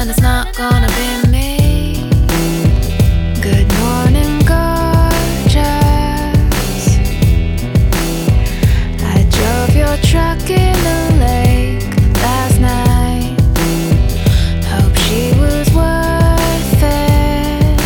and it's not gonna be me. Good morning, gorgeous. I drove your truck in the lake last night. Hope she was worth it.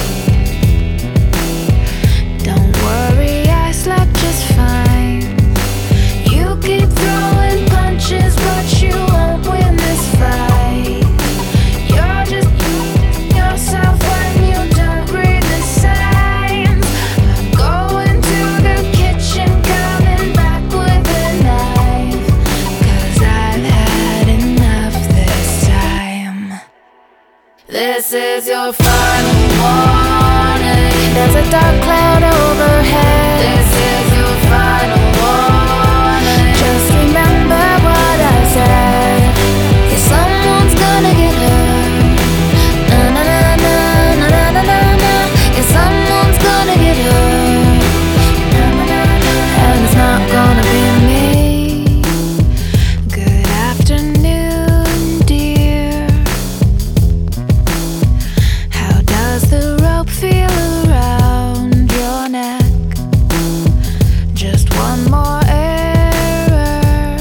Don't worry, I slept just fine. You keep throwing punches, but you won't win this fight. You're just yourself when you don't read the signs. Going to the kitchen, coming back with a knife, 'cause I've had enough this time. This is your final warning. There's a dark cloud overhead. This is your final warning. Just remember what I said. Yeah, someone's gonna get hurt. Na na na na na na na na na. Yeah, someone's gonna get hurt. Na na na na. And it's not gonna be me. Good afternoon, dear. How does the rope feel around your neck? Just one more error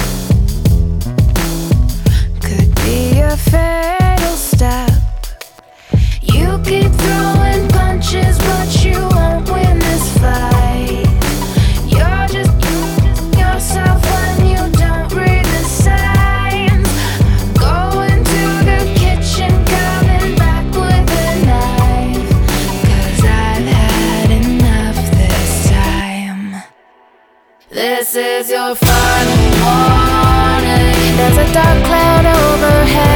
could be a fatal step. You keep throwing punches, but you won't win this fight. You're just yourself when you don't read the signs. Going to the kitchen, coming back with a knife, 'cause I've had enough this time. This is your final warning. There's a dark cloud overhead.